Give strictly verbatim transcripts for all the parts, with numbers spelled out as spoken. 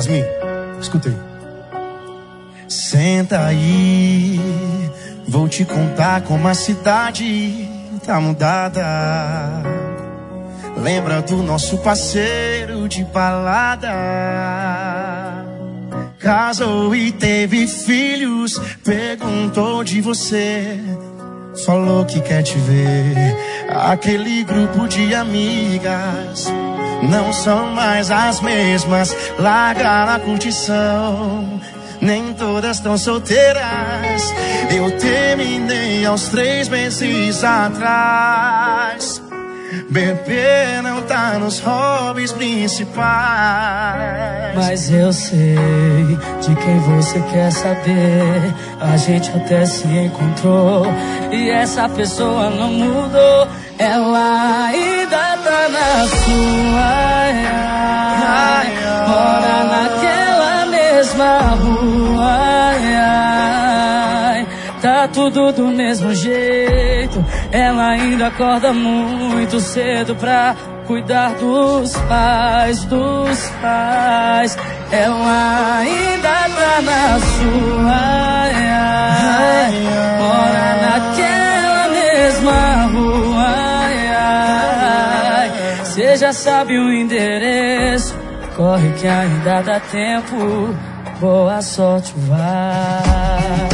Yasmin, escuta aí. Senta aí, vou te contar como a cidade tá mudada. Lembra do nosso parceiro de balada? Casou e teve filhos, perguntou de você, falou que quer te ver. Aquele grupo de amigas não são mais as mesmas, largaram a curtição, nem todas estão solteiras. Eu terminei aos três meses atrás. Beber não tá nos hobbies principais. Mas eu sei de quem você quer saber. A gente até se encontrou e essa pessoa não mudou. Ela ainda tá na sua, ai, ai, mora naquela mesma rua, ai, ai, tá tudo do mesmo jeito. Ela ainda acorda muito cedo pra cuidar dos pais, dos pais. Ela ainda tá na sua, ai, ai, mora naquela mesma rua, ai, ai. Cê já sabe o endereço, corre que ainda dá tempo. Boa sorte, vai.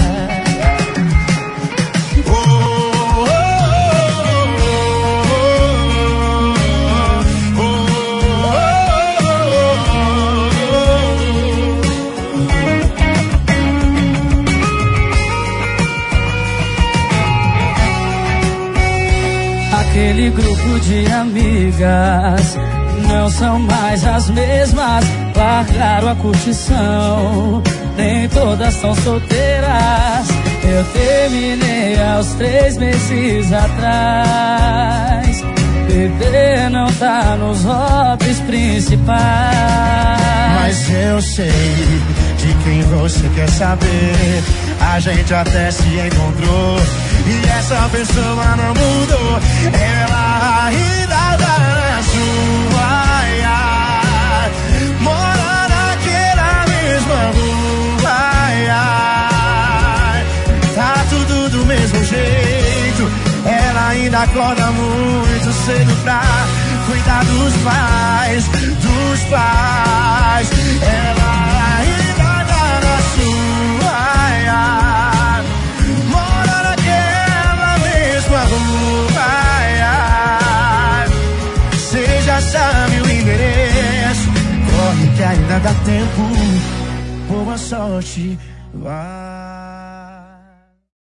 Aquele grupo de amigas não são mais as mesmas, largaram a curtição, nem todas são solteiras. Eu terminei aos três meses atrás. Beber não tá nos hobbies principais. Mas eu sei de quem você quer saber. A gente até se encontrou e essa pessoa não mudou. Ela ainda tá na sua, ai, ai, mora naquela mesma rua, ai, ai, tá tudo do mesmo jeito. Ela ainda acorda muito cedo pra cuidar dos pais, dos pais. Ela ainda tá na sua, ai, ai, mora naquela mesma rua, ai, ai. Cê já sabe o endereço, corre que ainda dá tempo. Boa sorte, vai.